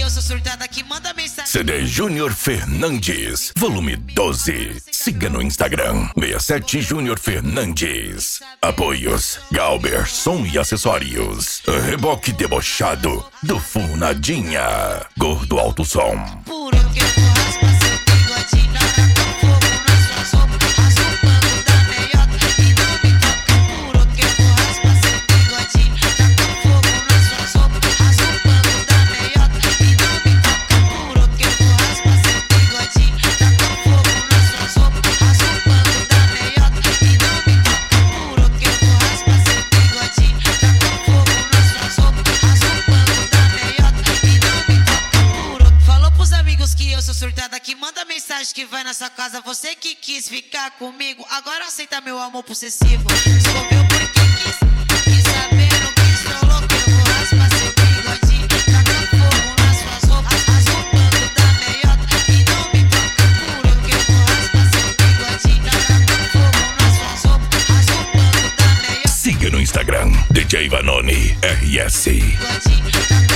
eu sou surtada que manda mensagem. CD Júnior Fernandes, volume 12. Siga no Instagram, 67 Júnior Fernandes. Apoios, Galber, som e acessórios. Reboque debochado do Funadinha. Gordo Alto Som. Puro que eu vou raspar seu bigodinho. Taca fogo nas suas roupas. Rasga o pano da meiota e não me toca. Puro que eu vou raspar seu bigodinho. Taca fogo nas suas roupas. Rasga o pano da meiota e não me toca. Puro que eu vou raspar seu bigodinho. Taca fogo nas suas roupas. Rasga o pano da meiota e não me toca. Puro que eu vou raspar seu bigodinho. Taca fogo nas suas roupas. Rasga o pano da meiota e não me toca. Puro. Falou pros amigos que eu sou surtada que manda mensagem que vai na sua casa. Você que quis ficar comigo, agora aceita meu amor possessivo. Escoveu porque quis saber no que estou louco. Eu vou raspar seu bigodinho. Taca fogo nas suas roupas. Rasga o pano da meiota e não me toca. Puro que eu vou raspar seu bigodinho. Taca fogo nas suas roupas. Rasga o pano da meiota. Siga no Instagram, DJ Vanoni RS. Bigodinho.